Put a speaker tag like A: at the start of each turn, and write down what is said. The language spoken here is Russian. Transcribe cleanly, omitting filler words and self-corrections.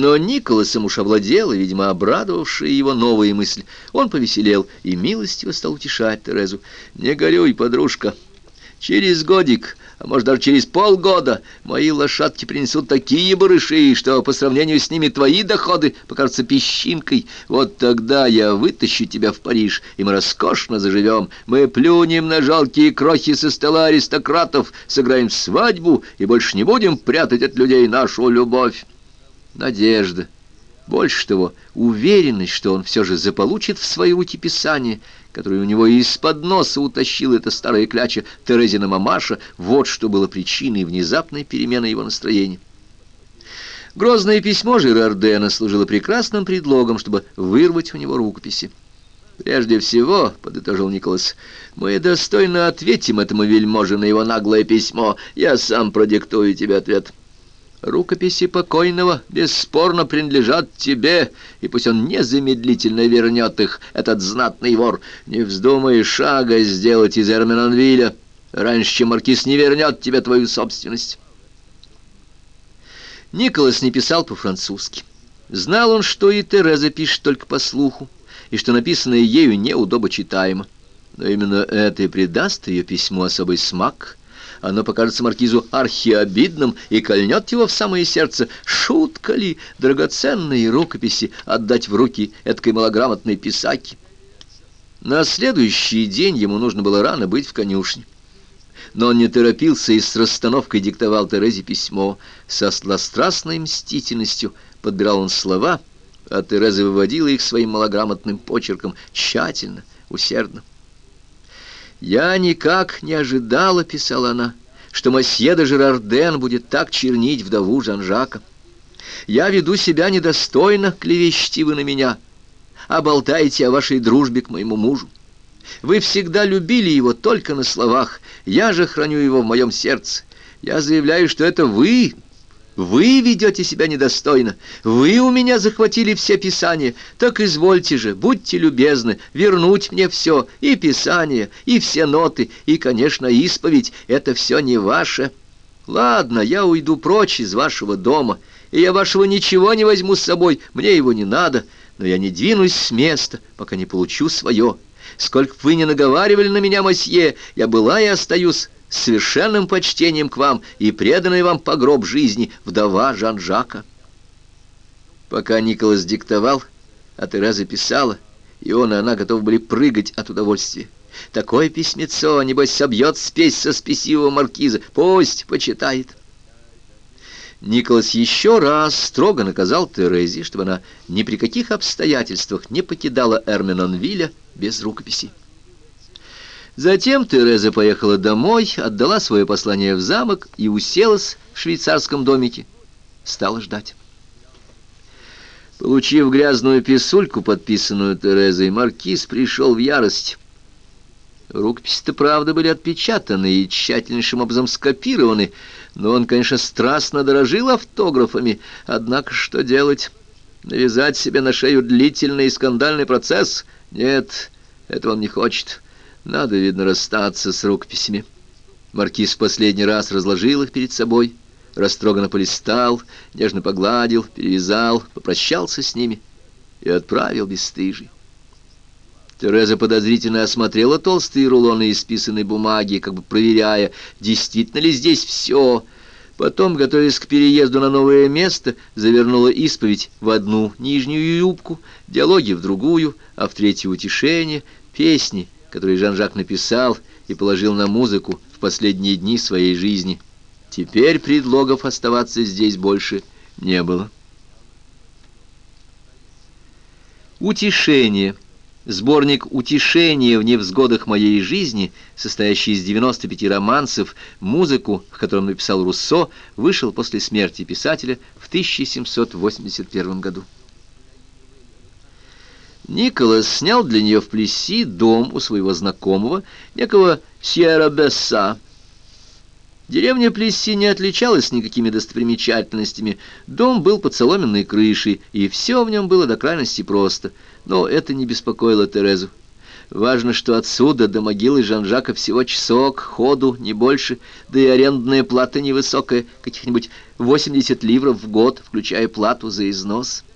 A: Но Николасом уж овладела, видимо, обрадовавшая его новая мысль. Он повеселел и милостиво стал утешать Терезу. «Не горюй, подружка. Через годик, а может даже через полгода, мои лошадки принесут такие барыши, что по сравнению с ними твои доходы покажутся песчинкой. Вот тогда я вытащу тебя в Париж, и мы роскошно заживем. Мы плюнем на жалкие крохи со стола аристократов, сыграем свадьбу и больше не будем прятать от людей нашу любовь». Надежда, больше того, уверенность, что он все же заполучит в свои руки писание, которое у него из-под носа утащила эта старая кляча Терезина мамаша, вот что было причиной внезапной перемены его настроения. Грозное письмо Жерардена служило прекрасным предлогом, чтобы вырвать у него рукописи. «Прежде всего, — подытожил Николас, — мы достойно ответим этому вельможе на его наглое письмо. Я сам продиктую тебе ответ. Рукописи покойного бесспорно принадлежат тебе, и пусть он незамедлительно вернет их, этот знатный вор. Не вздумай шага сделать из Эрменонвилля, раньше, чем маркиз не вернет тебе твою собственность». Николас не писал по-французски. Знал он, что и Тереза пишет только по слуху, и что написанное ею неудобочитаемо. Но именно это и придаст ее письму особый смак. Оно покажется маркизу архиобидным и кольнет его в самое сердце. Шутка ли драгоценные рукописи отдать в руки эткой малограмотной писаки? На следующий день ему нужно было рано быть в конюшне. Но он не торопился и с расстановкой диктовал Терезе письмо. Со сладострастной мстительностью подбирал он слова, а Тереза выводила их своим малограмотным почерком тщательно, усердно. «Я никак не ожидала, — писала она, — что мосье де Жерарден будет так чернить вдову Жан-Жака. Я веду себя недостойно, клевещите вы на меня, а болтаете о вашей дружбе к моему мужу. Вы всегда любили его только на словах, я же храню его в моем сердце. Я заявляю, что это вы ведете себя недостойно, вы у меня захватили все писания, так извольте же, будьте любезны, вернуть мне все, и писания, и все ноты, и, конечно, исповедь, это все не ваше. Ладно, я уйду прочь из вашего дома, и я вашего ничего не возьму с собой, мне его не надо, но я не двинусь с места, пока не получу свое. Сколько б вы ни наговаривали на меня, мосье, я была и остаюсь с совершенным почтением к вам и преданной вам по гроб жизни вдова Жан-Жака». Пока Николас диктовал, а Тереза писала, и он и она готовы были прыгать от удовольствия. Такое письмецо, небось, собьет спесь со спесивого маркиза. Пусть почитает. Николас еще раз строго наказал Терезе, чтобы она ни при каких обстоятельствах не покидала Эрменонвилля без рукописи. Затем Тереза поехала домой, отдала свое послание в замок и уселась в швейцарском домике. Стала ждать. Получив грязную писульку, подписанную Терезой, маркиз пришел в ярость. Рукописи-то, правда, были отпечатаны и тщательнейшим образом скопированы, но он, конечно, страстно дорожил автографами. Однако что делать? Навязать себе на шею длительный и скандальный процесс? Нет, этого он не хочет. Надо, видно, расстаться с рукописями. Маркиз в последний раз разложил их перед собой, растроганно полистал, нежно погладил, перевязал, попрощался с ними и отправил бесстыжий. Тереза подозрительно осмотрела толстые рулоны исписанной бумаги, как бы проверяя, действительно ли здесь все. Потом, готовясь к переезду на новое место, завернула исповедь в одну нижнюю юбку, диалоги в другую, а в третью утешение, песни, которые Жан-Жак написал и положил на музыку в последние дни своей жизни. Теперь предлогов оставаться здесь больше не было. Утешение. Сборник «Утешение в невзгодах моей жизни», состоящий из 95 романсов, музыку, в котором написал Руссо, вышел после смерти писателя в 1781 году. Николас снял для нее в Плесси дом у своего знакомого, некого Сьерра Бесса. Деревня Плесси не отличалась никакими достопримечательностями. Дом был под соломенной крышей, и все в нем было до крайности просто. Но это не беспокоило Терезу. Важно, что отсюда до могилы Жан-Жака всего часок, ходу, не больше, да и арендная плата невысокая, каких-нибудь 80 ливров в год, включая плату за износ.